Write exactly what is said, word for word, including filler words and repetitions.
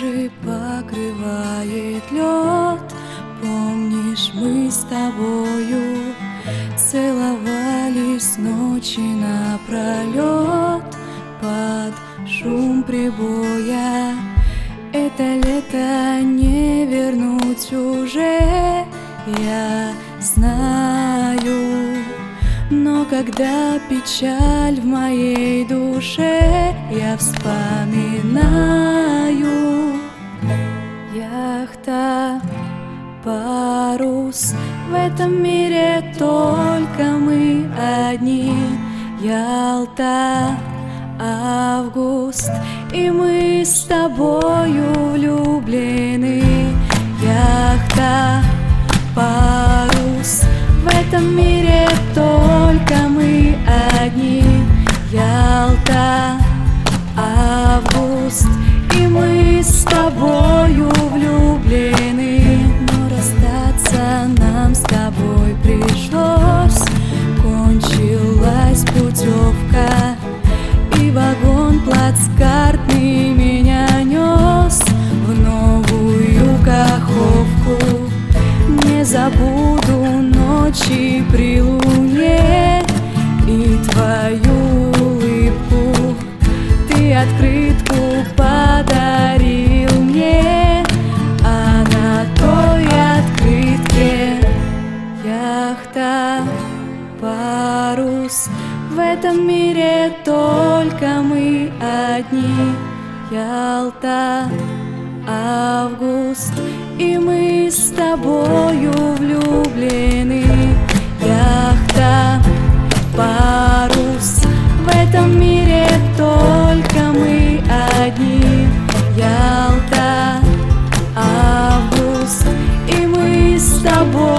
пляжи покрывает лед. Помнишь, мы с тобою целовались ночи напролет под шум прибоя. Это лето не вернуть уже, я знаю. Но когда печаль в моей душе, я вспоминаю. Яхта, парус, в этом мире только мы одни. Ялта, август, и мы с тобою влюблены. Яхта, парус, в этом мире только мы одни. Ялта, август, и мы с тобою влюблены. Но расстаться нам с тобой пришлось. Кончилась путевка, и вагон плацкартный меня нес в новую Каховку. Не забуду ночи при луне и твою улыбку. Ты открытку подарил мне, а на той открытке яхта, парус, в этом мире только мы одни. Ялта, август, и мы с тобою влюблены. Яхта, парус, в этом мире только мы одни. Ялта, август, и мы с тобой